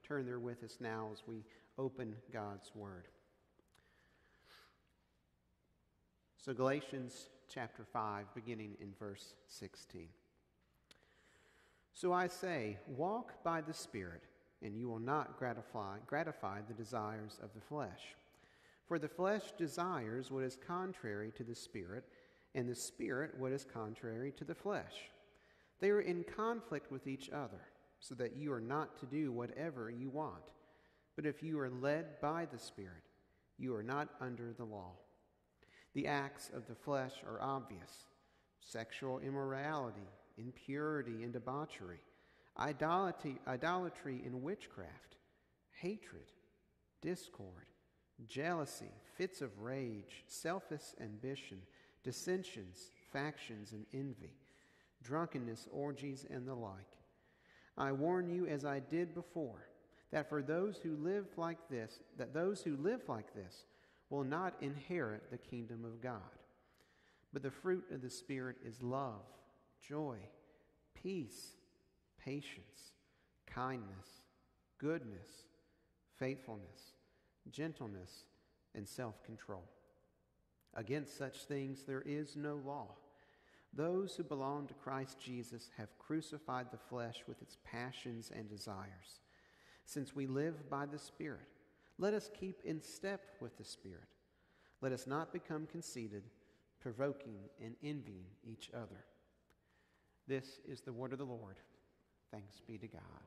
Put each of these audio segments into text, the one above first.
turn there with us now as we open God's Word. So Galatians chapter 5, beginning in verse 16. So I say, walk by the Spirit, and you will not gratify the desires of the flesh. For the flesh desires what is contrary to the Spirit, and the Spirit what is contrary to the flesh. They are in conflict with each other, so that you are not to do whatever you want. But if you are led by the Spirit, you are not under the law. The acts of the flesh are obvious: sexual immorality, impurity and debauchery, idolatry and witchcraft, hatred, discord, jealousy, fits of rage, selfish ambition, dissensions, factions, and envy, drunkenness, orgies, and the like. I warn you, as I did before, that those who live like this will not inherit the kingdom of God. But the fruit of the Spirit is love, joy, peace, patience, kindness, goodness, faithfulness, gentleness, and self-control. Against such things there is no law. Those who belong to Christ Jesus have crucified the flesh with its passions and desires. Since we live by the Spirit, let us keep in step with the Spirit. Let us not become conceited, provoking and envying each other. This is the word of the Lord. Thanks be to God.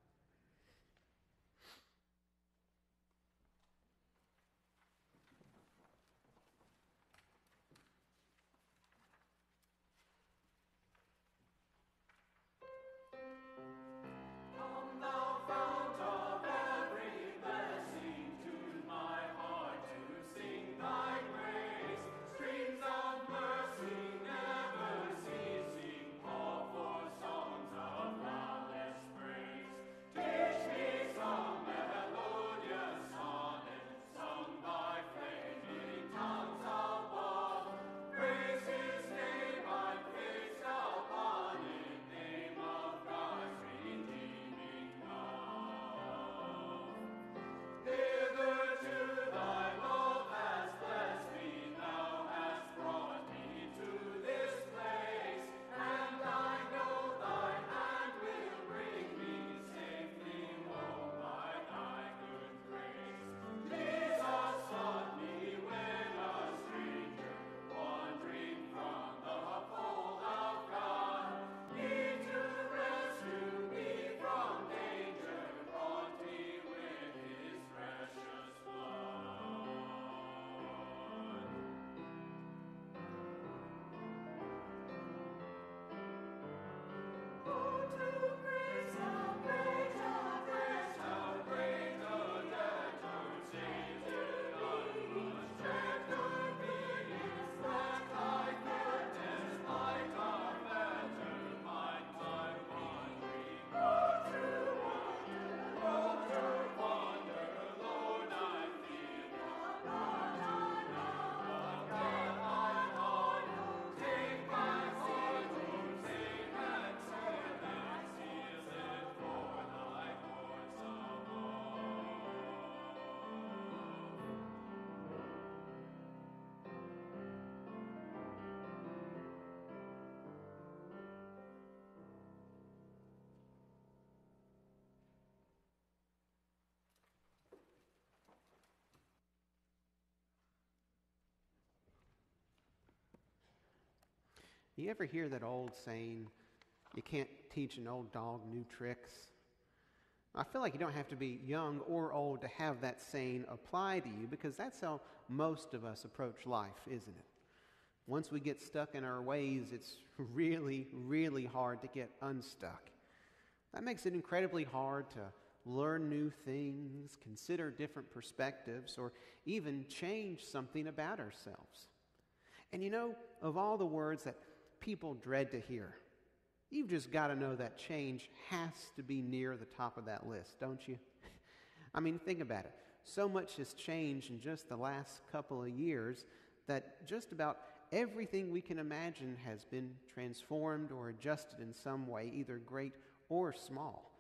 You ever hear that old saying, you can't teach an old dog new tricks? I feel like you don't have to be young or old to have that saying apply to you, because that's how most of us approach life, isn't it? Once we get stuck in our ways, it's really, really hard to get unstuck. That makes it incredibly hard to learn new things, consider different perspectives, or even change something about ourselves. And you know, of all the words that people dread to hear, you've just got to know that change has to be near the top of that list, don't you? I mean, think about it. So much has changed in just the last couple of years that just about everything we can imagine has been transformed or adjusted in some way, either great or small.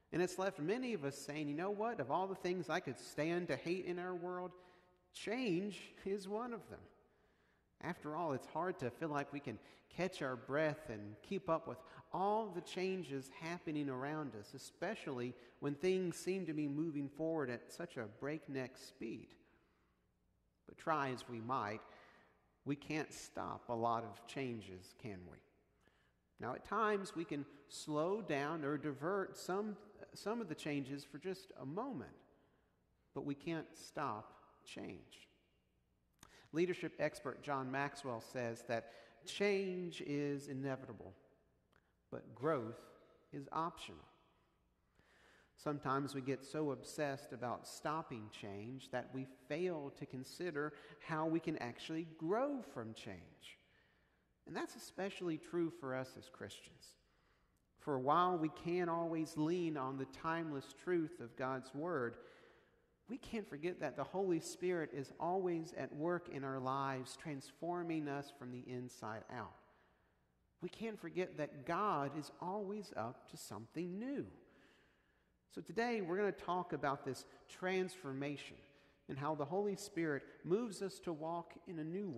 And it's left many of us saying, you know what, of all the things I could stand to hate in our world, change is one of them. After all, it's hard to feel like we can catch our breath and keep up with all the changes happening around us, especially when things seem to be moving forward at such a breakneck speed. But try as we might, we can't stop a lot of changes, can we? Now, at times, we can slow down or divert some of the changes for just a moment, but we can't stop change. Leadership expert John Maxwell says that change is inevitable, but growth is optional. Sometimes we get so obsessed about stopping change that we fail to consider how we can actually grow from change. And that's especially true for us as Christians. For while we can't always lean on the timeless truth of God's Word, we can't forget that the Holy Spirit is always at work in our lives, transforming us from the inside out. We can't forget that God is always up to something new. So today we're going to talk about this transformation and how the Holy Spirit moves us to walk in a new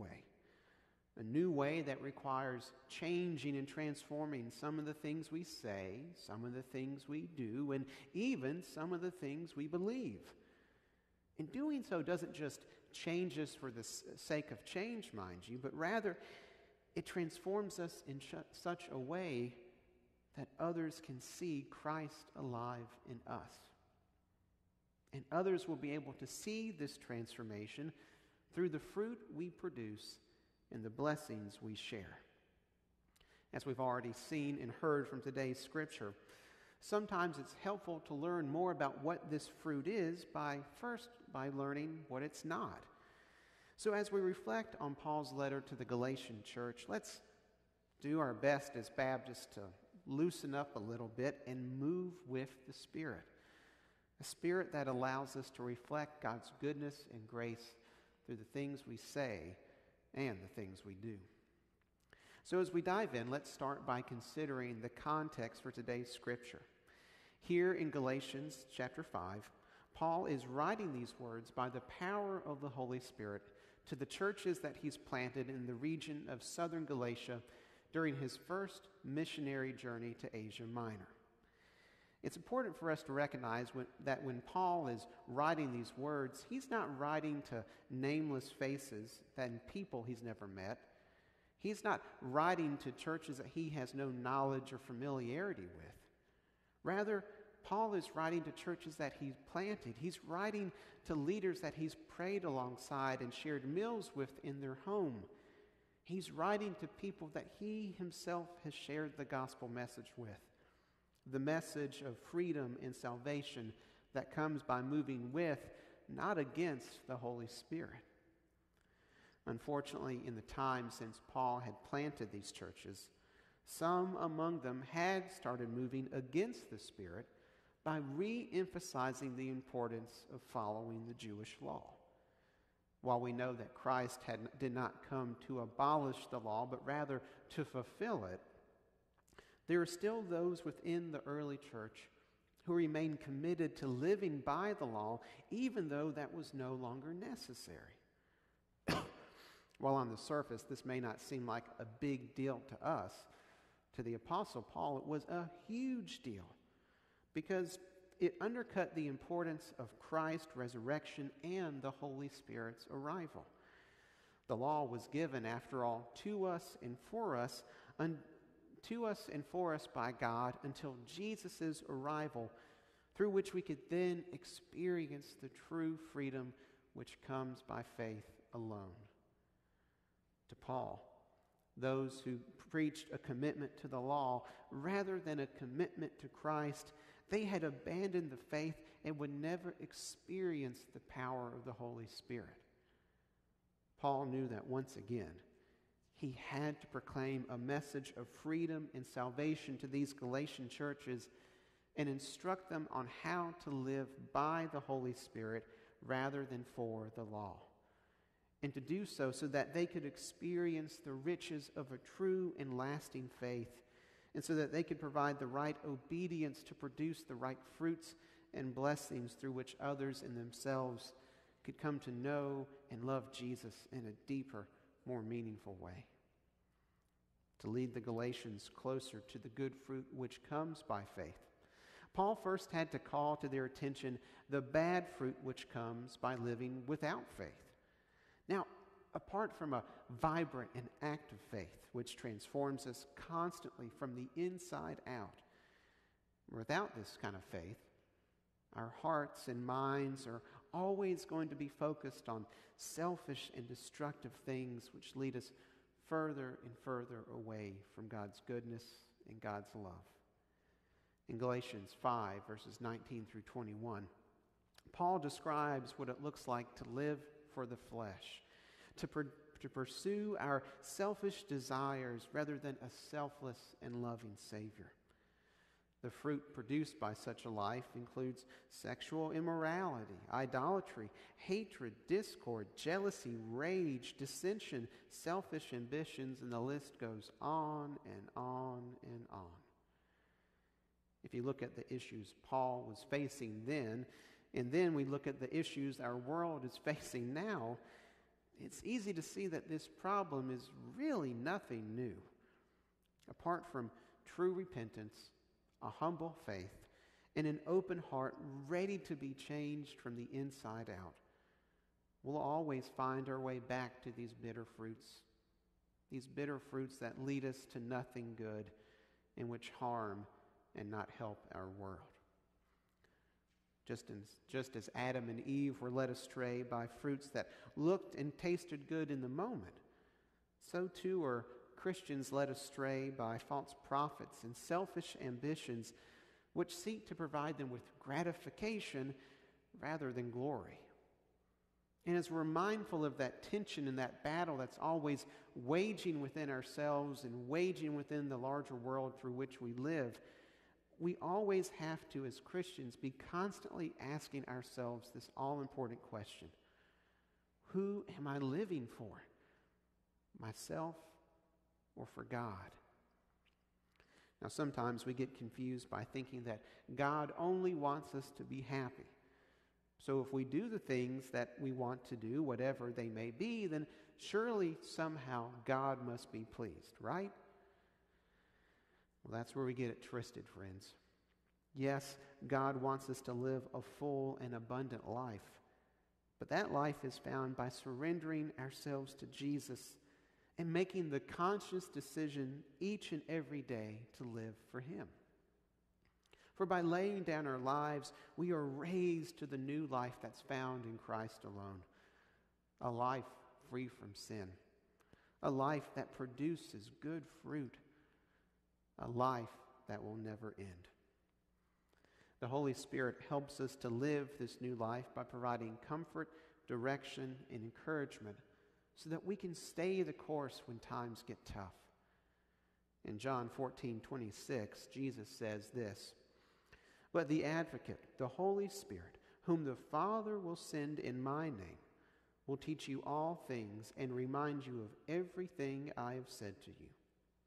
way that requires changing and transforming some of the things we say, some of the things we do, and even some of the things we believe. And doing so doesn't just change us for the sake of change, mind you, but rather it transforms us in such a way that others can see Christ alive in us. And others will be able to see this transformation through the fruit we produce and the blessings we share. As we've already seen and heard from today's scripture, sometimes it's helpful to learn more about what this fruit is by learning what it's not. So as we reflect on Paul's letter to the Galatian church, let's do our best as Baptists to loosen up a little bit and move with the Spirit. A Spirit that allows us to reflect God's goodness and grace through the things we say and the things we do. So as we dive in, let's start by considering the context for today's scripture. Here in Galatians chapter 5, Paul is writing these words by the power of the Holy Spirit to the churches that he's planted in the region of southern Galatia during his first missionary journey to Asia Minor. It's important for us to recognize that when Paul is writing these words, he's not writing to nameless faces and people he's never met. He's not writing to churches that he has no knowledge or familiarity with. Rather, Paul is writing to churches that he's planted. He's writing to leaders that he's prayed alongside and shared meals with in their home. He's writing to people that he himself has shared the gospel message with. The message of freedom and salvation that comes by moving with, not against, the Holy Spirit. Unfortunately, in the time since Paul had planted these churches, some among them had started moving against the Spirit by re-emphasizing the importance of following the Jewish law. While we know that Christ did not come to abolish the law, but rather to fulfill it, there are still those within the early church who remain committed to living by the law, even though that was no longer necessary. While on the surface, this may not seem like a big deal to us, to the Apostle Paul, it was a huge deal because it undercut the importance of Christ's resurrection and the Holy Spirit's arrival. The law was given, after all, to us and for us by God until Jesus' arrival, through which we could then experience the true freedom which comes by faith alone. To Paul, those who preached a commitment to the law rather than a commitment to Christ, they had abandoned the faith and would never experience the power of the Holy Spirit. Paul knew that once again, he had to proclaim a message of freedom and salvation to these Galatian churches and instruct them on how to live by the Holy Spirit rather than for the law. And to do so that they could experience the riches of a true and lasting faith and so that they could provide the right obedience to produce the right fruits and blessings through which others and themselves could come to know and love Jesus in a deeper, more meaningful way. To lead the Galatians closer to the good fruit which comes by faith, Paul first had to call to their attention the bad fruit which comes by living without faith. Now, apart from a vibrant and active faith which transforms us constantly from the inside out, without this kind of faith, our hearts and minds are always going to be focused on selfish and destructive things which lead us further and further away from God's goodness and God's love. In Galatians 5, verses 19 through 21, Paul describes what it looks like to live for the flesh, to pursue our selfish desires rather than a selfless and loving Savior. The fruit produced by such a life includes sexual immorality, idolatry, hatred, discord, jealousy, rage, dissension, selfish ambitions, and the list goes on and on and on. If you look at the issues Paul was facing then, and then we look at the issues our world is facing now, it's easy to see that this problem is really nothing new. Apart from true repentance, a humble faith, and an open heart ready to be changed from the inside out, we'll always find our way back to these bitter fruits that lead us to nothing good and which harm and not help our world. Just as Adam and Eve were led astray by fruits that looked and tasted good in the moment, so too are Christians led astray by false prophets and selfish ambitions which seek to provide them with gratification rather than glory. And as we're mindful of that tension and that battle that's always waging within ourselves and waging within the larger world through which we live, we always have to, as Christians, be constantly asking ourselves this all-important question: who am I living for? Myself or for God? Now, sometimes we get confused by thinking that God only wants us to be happy. So if we do the things that we want to do, whatever they may be, then surely somehow God must be pleased, right? Well, that's where we get it twisted, friends. Yes, God wants us to live a full and abundant life, but that life is found by surrendering ourselves to Jesus and making the conscious decision each and every day to live for Him. For by laying down our lives, we are raised to the new life that's found in Christ alone, a life free from sin, a life that produces good fruit, a life that will never end. The Holy Spirit helps us to live this new life by providing comfort, direction, and encouragement so that we can stay the course when times get tough. In John 14:26, Jesus says this: "But the Advocate, the Holy Spirit, whom the Father will send in my name, will teach you all things and remind you of everything I have said to you."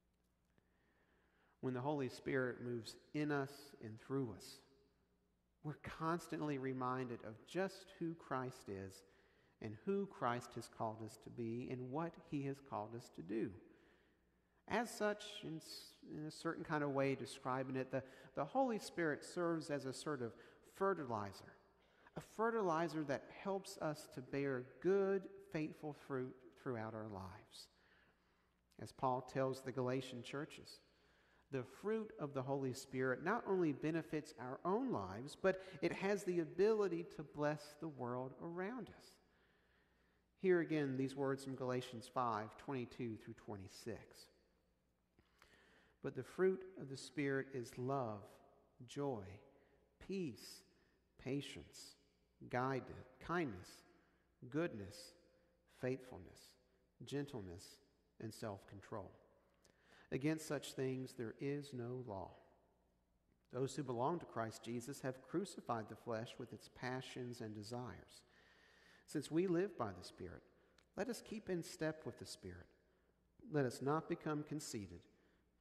When the Holy Spirit moves in us and through us, we're constantly reminded of just who Christ is and who Christ has called us to be and what He has called us to do. As such, in a certain kind of way describing it, the Holy Spirit serves as a sort of fertilizer that helps us to bear good, faithful fruit throughout our lives. As Paul tells the Galatian churches, the fruit of the Holy Spirit not only benefits our own lives, but it has the ability to bless the world around us. Here again, these words from Galatians 5:22 through 26. "But the fruit of the Spirit is love, joy, peace, patience, kindness, goodness, faithfulness, gentleness, and self-control. Against such things there is no law. Those who belong to Christ Jesus have crucified the flesh with its passions and desires. Since we live by the Spirit, let us keep in step with the Spirit. Let us not become conceited,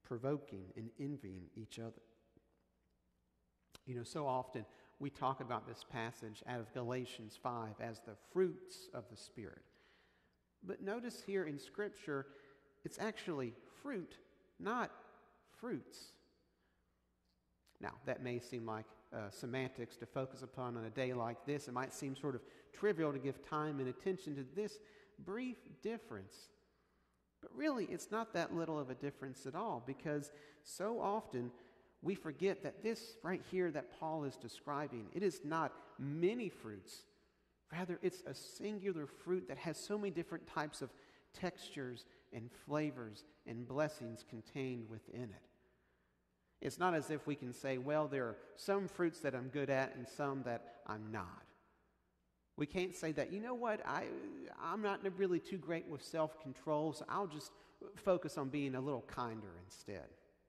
provoking and envying each other. You know, so often we talk about this passage out of Galatians 5 as the fruits of the Spirit. But notice here in Scripture, it's actually fruit, not fruits. Now, that may seem like semantics to focus upon on a day like this. It might seem sort of trivial to give time and attention to this brief difference. But really, it's not that little of a difference at all, because so often we forget that this right here that Paul is describing, it is not many fruits. Rather, it's a singular fruit that has so many different types of textures and flavors and blessings contained within it. It's not as if we can say, well, there are some fruits that I'm good at and some that I'm not. We can't say that, you know what, I'm not really too great with self-control, so I'll just focus on being a little kinder instead.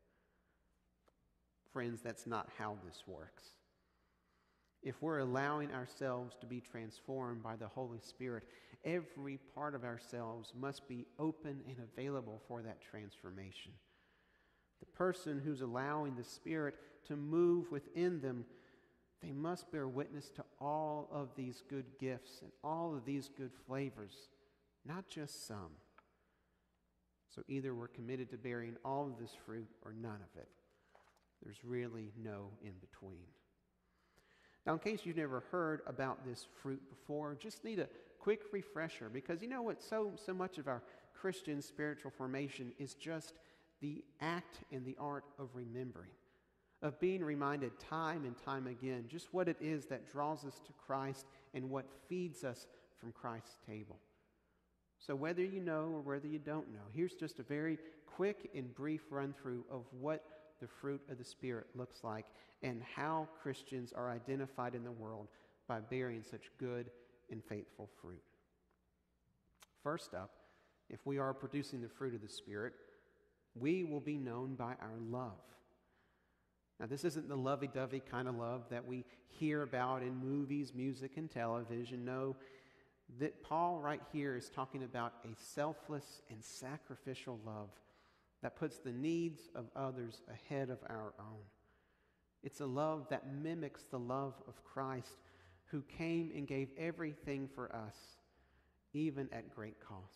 Friends, that's not how this works. If we're allowing ourselves to be transformed by the Holy Spirit, every part of ourselves must be open and available for that transformation. The person who's allowing the Spirit to move within them, they must bear witness to all of these good gifts and all of these good flavors, not just some. So either we're committed to bearing all of this fruit or none of it. There's really no in between. Now, in case you've never heard about this fruit before, just need a quick refresher, because you know what, so much of our Christian spiritual formation is just the act and the art of remembering, of being reminded time and time again just what it is that draws us to Christ and what feeds us from Christ's table. So whether you know or whether you don't know, here's just a very quick and brief run-through of what the fruit of the Spirit looks like and how Christians are identified in the world by bearing such good and faithful fruit. First up, if we are producing the fruit of the Spirit, we will be known by our love. Now, this isn't the lovey-dovey kind of love that we hear about in movies, music, and television. No, that Paul right here is talking about a selfless and sacrificial love that puts the needs of others ahead of our own. It's a love that mimics the love of Christ, who came and gave everything for us, even at great cost.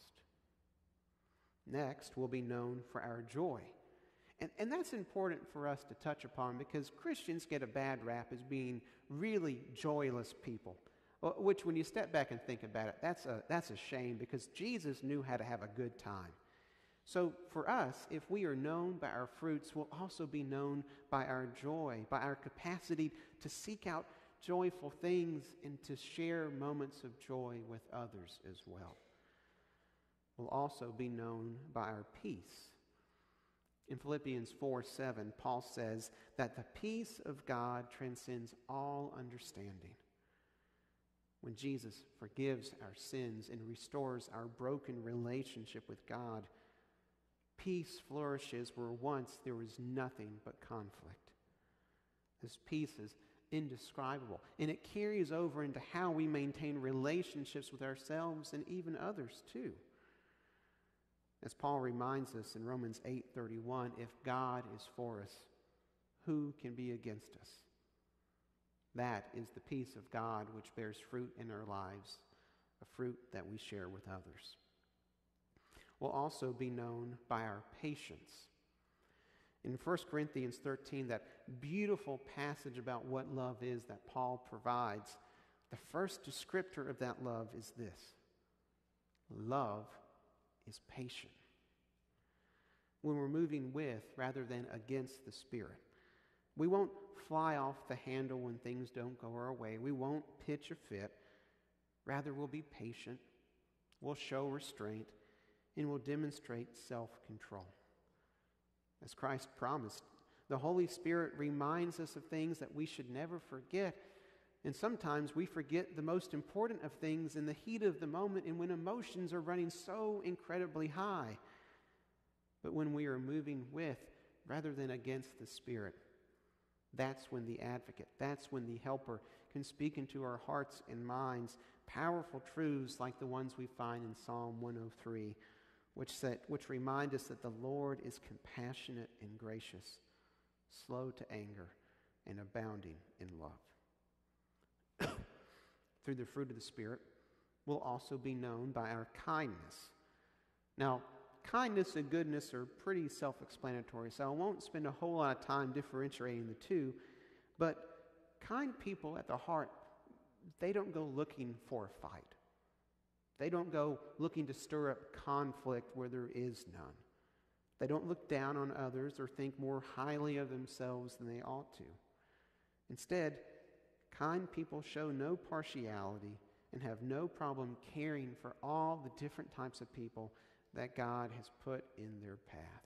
Next, we'll be known for our joy. And that's important for us to touch upon, because Christians get a bad rap as being really joyless people, which when you step back and think about it, that's a shame, because Jesus knew how to have a good time. So for us, if we are known by our fruits, we'll also be known by our joy, by our capacity to seek out joyful things and to share moments of joy with others as well. We'll also be known by our peace. In Philippians 4:7, Paul says that the peace of God transcends all understanding. When Jesus forgives our sins and restores our broken relationship with God, peace flourishes where once there was nothing but conflict. This peace is indescribable, and it carries over into how we maintain relationships with ourselves and even others too. As Paul reminds us in Romans 8:31, if God is for us, who can be against us? That is the peace of God which bears fruit in our lives, a fruit that we share with others. We'll also be known by our patience. In 1 Corinthians 13, that beautiful passage about what love is that Paul provides, the first descriptor of that love is this: love is patient. When we're moving with rather than against the Spirit, we won't fly off the handle when things don't go our way. We won't pitch a fit. Rather, we'll be patient, we'll show restraint, and we'll demonstrate self-control. As Christ promised, the Holy Spirit reminds us of things that we should never forget. And sometimes we forget the most important of things in the heat of the moment and when emotions are running so incredibly high. But when we are moving with rather than against the Spirit, that's when the advocate, that's when the helper can speak into our hearts and minds powerful truths like the ones we find in Psalm 103. which remind us that the Lord is compassionate and gracious, slow to anger, and abounding in love. Through the fruit of the Spirit, we'll also be known by our kindness. Now, kindness and goodness are pretty self-explanatory, so I won't spend a whole lot of time differentiating the two, but kind people at the heart, they don't go looking for a fight. They don't go looking to stir up conflict where there is none. They don't look down on others or think more highly of themselves than they ought to. Instead, kind people show no partiality and have no problem caring for all the different types of people that God has put in their path.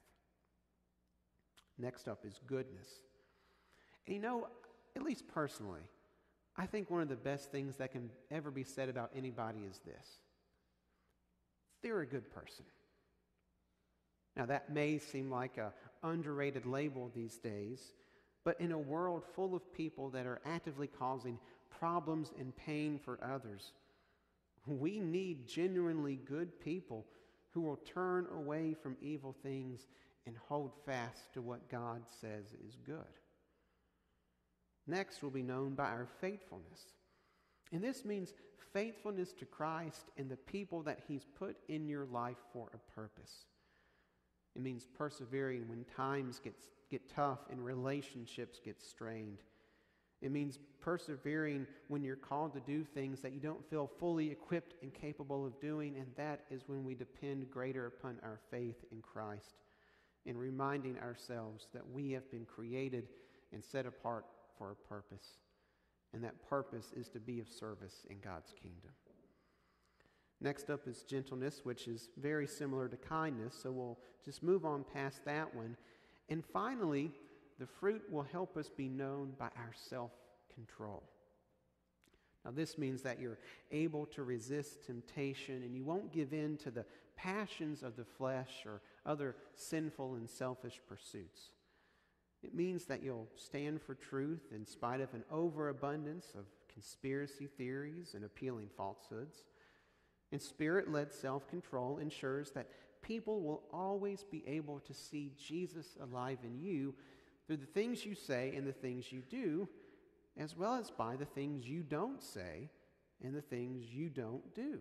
Next up is goodness. And you know, at least personally, I think one of the best things that can ever be said about anybody is this: they're a good person. Now, that may seem like an underrated label these days, but in a world full of people that are actively causing problems and pain for others, we need genuinely good people who will turn away from evil things and hold fast to what God says is good. Next, we'll be known by our faithfulness. And this means faithfulness to Christ and the people that He's put in your life for a purpose. It means persevering when times get tough and relationships get strained. It means persevering when you're called to do things that you don't feel fully equipped and capable of doing, and that is when we depend greater upon our faith in Christ and reminding ourselves that we have been created and set apart for a purpose, and that purpose is to be of service in God's kingdom. Next up is gentleness, which is very similar to kindness, so we'll just move on past that one. And finally, the fruit will help us be known by our self-control. Now, this means that you're able to resist temptation and you won't give in to the passions of the flesh or other sinful and selfish pursuits. It means that you'll stand for truth in spite of an overabundance of conspiracy theories and appealing falsehoods. And Spirit-led self-control ensures that people will always be able to see Jesus alive in you through the things you say and the things you do, as well as by the things you don't say and the things you don't do.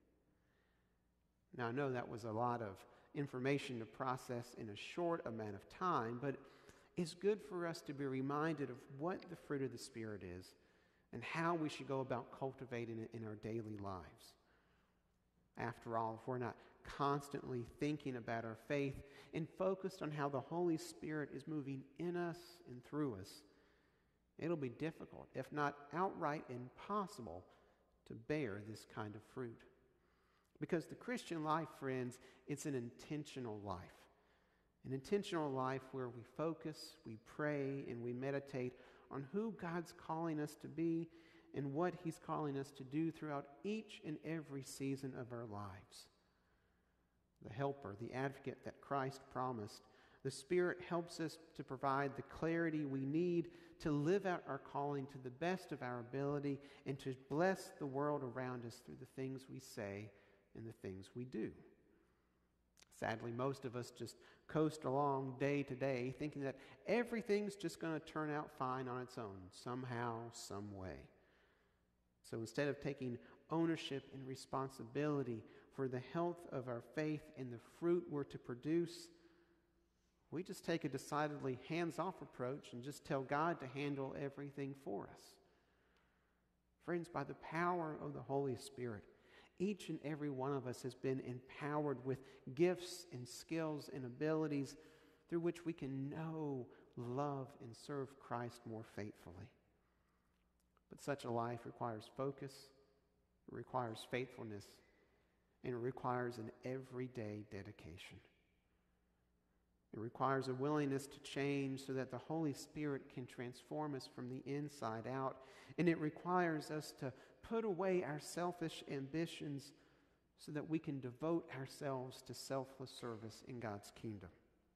Now, I know that was a lot of information to process in a short amount of time, but it's good for us to be reminded of what the fruit of the Spirit is and how we should go about cultivating it in our daily lives. After all, if we're not constantly thinking about our faith and focused on how the Holy Spirit is moving in us and through us, it'll be difficult, if not outright impossible, to bear this kind of fruit. Because the Christian life, friends, it's an intentional life. An intentional life where we focus, we pray, and we meditate on who God's calling us to be and what He's calling us to do throughout each and every season of our lives. The helper, the advocate that Christ promised, the Spirit helps us to provide the clarity we need to live out our calling to the best of our ability and to bless the world around us through the things we say and the things we do. Sadly, most of us just coast along day to day thinking that everything's just going to turn out fine on its own, somehow, some way. So instead of taking ownership and responsibility for the health of our faith and the fruit we're to produce, we just take a decidedly hands-off approach and just tell God to handle everything for us. Friends, by the power of the Holy Spirit, each and every one of us has been empowered with gifts and skills and abilities through which we can know, love, and serve Christ more faithfully. But such a life requires focus, it requires faithfulness, and it requires an everyday dedication. It requires a willingness to change so that the Holy Spirit can transform us from the inside out. And it requires us to put away our selfish ambitions so that we can devote ourselves to selfless service in God's kingdom.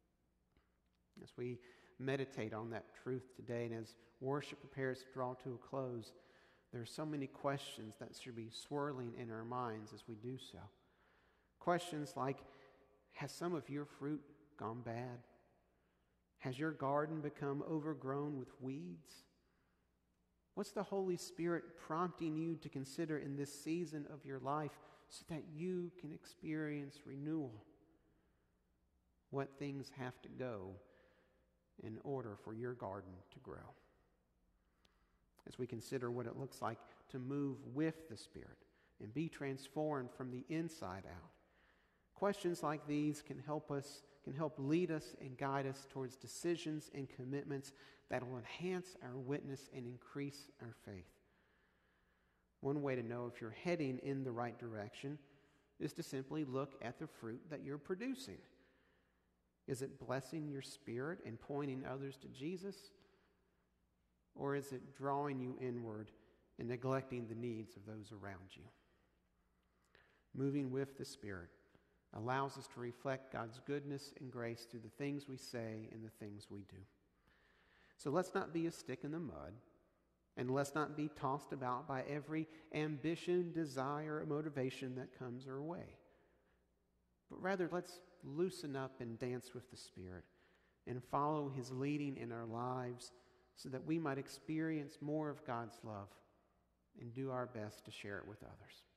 As we meditate on that truth today and as worship prepares to draw to a close, there are so many questions that should be swirling in our minds as we do so. Questions like, Has some of your fruit gone bad? Has your garden become overgrown with weeds? What's the Holy Spirit prompting you to consider in this season of your life so that you can experience renewal? What things have to go in order for your garden to grow? As we consider what it looks like to move with the Spirit and be transformed from the inside out, questions like these can help lead us and guide us towards decisions and commitments that will enhance our witness and increase our faith. One way to know if you're heading in the right direction is to simply look at the fruit that you're producing. Is it blessing your spirit and pointing others to Jesus? Or is it drawing you inward and neglecting the needs of those around you? Moving with the Spirit allows us to reflect God's goodness and grace through the things we say and the things we do. So let's not be a stick in the mud, and let's not be tossed about by every ambition, desire, or motivation that comes our way. But rather, let's loosen up and dance with the Spirit and follow His leading in our lives so that we might experience more of God's love and do our best to share it with others.